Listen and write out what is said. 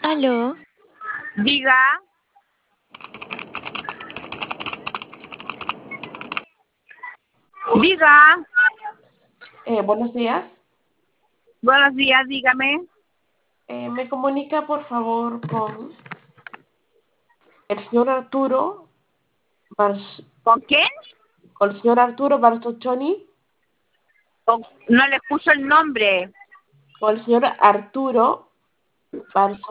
Aló, Diga, diga, Buenos días. buenos días, dígame. ¿Me comunica, por favor, con el señor Arturo ¿Con quién? con el señor Arturo Bartoccioni? No le escucho el nombre. Con el señor Arturo